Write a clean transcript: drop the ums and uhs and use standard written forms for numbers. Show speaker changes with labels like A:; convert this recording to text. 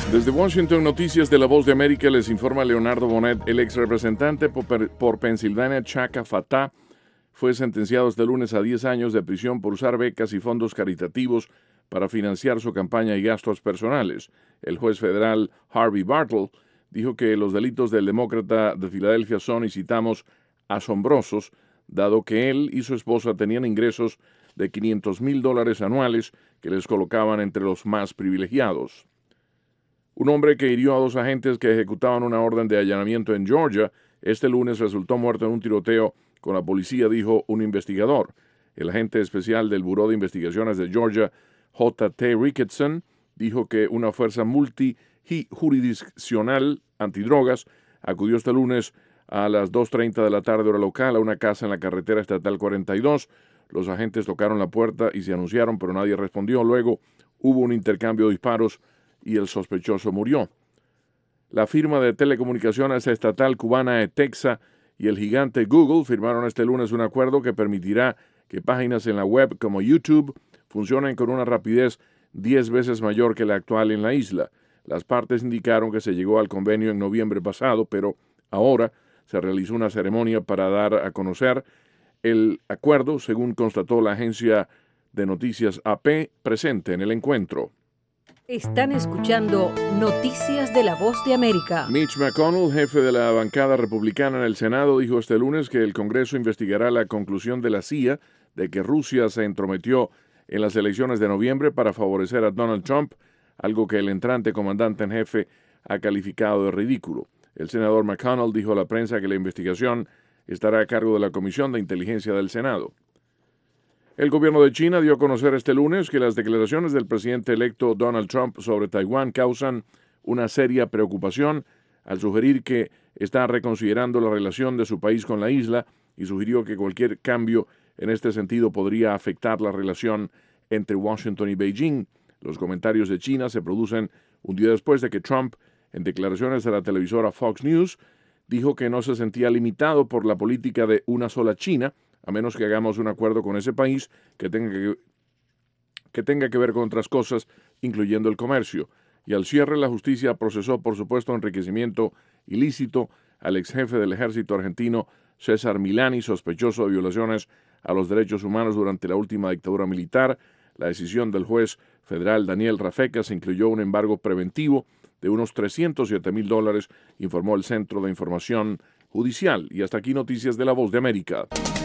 A: Desde Washington, Noticias de la Voz de América, les informa Leonardo Bonet. El ex representante por Pensilvania, Chaka Fattah, fue sentenciado este lunes a 10 años de prisión por usar becas y fondos caritativos para financiar su campaña y gastos personales. El juez federal Harvey Bartle dijo que los delitos del demócrata de Filadelfia son, y citamos, asombrosos, dado que él y su esposa tenían ingresos de $500,000 anuales que les colocaban entre los más privilegiados. Un hombre que hirió a 2 agentes que ejecutaban una orden de allanamiento en Georgia este lunes resultó muerto en un tiroteo con la policía, dijo un investigador. El agente especial del Buró de Investigaciones de Georgia, J.T. Ricketson, dijo que una fuerza multijurisdiccional antidrogas acudió este lunes a las 2:30 de la tarde hora local a una casa en la carretera estatal 42. Los agentes tocaron la puerta y se anunciaron, pero nadie respondió. Luego hubo un intercambio de disparos y el sospechoso murió. La firma de telecomunicaciones estatal cubana ETEXA y el gigante Google firmaron este lunes un acuerdo que permitirá que páginas en la web como YouTube funcionen con una rapidez 10 veces mayor que la actual en la isla. Las partes indicaron que se llegó al convenio en noviembre pasado, pero ahora se realizó una ceremonia para dar a conocer el acuerdo, según constató la agencia de noticias AP presente en el encuentro.
B: Están escuchando Noticias de la Voz de América.
A: Mitch McConnell, jefe de la bancada republicana en el Senado, dijo este lunes que el Congreso investigará la conclusión de la CIA de que Rusia se entrometió en las elecciones de noviembre para favorecer a Donald Trump, algo que el entrante comandante en jefe ha calificado de ridículo. El senador McConnell dijo a la prensa que la investigación estará a cargo de la Comisión de Inteligencia del Senado. El gobierno de China dio a conocer este lunes que las declaraciones del presidente electo Donald Trump sobre Taiwán causan una seria preocupación, al sugerir que está reconsiderando la relación de su país con la isla y sugirió que cualquier cambio en este sentido podría afectar la relación entre Washington y Beijing. Los comentarios de China se producen un día después de que Trump, en declaraciones a la televisora Fox News, dijo que no se sentía limitado por la política de una sola China, a menos que hagamos un acuerdo con ese país que tenga que ver con otras cosas, incluyendo el comercio. Y al cierre, la justicia procesó por supuesto enriquecimiento ilícito al ex jefe del ejército argentino César Milani, sospechoso de violaciones a los derechos humanos durante la última dictadura militar. La decisión del juez federal Daniel Rafecas incluyó un embargo preventivo de unos $307,000, informó el Centro de Información Judicial. Y hasta aquí Noticias de la Voz de América.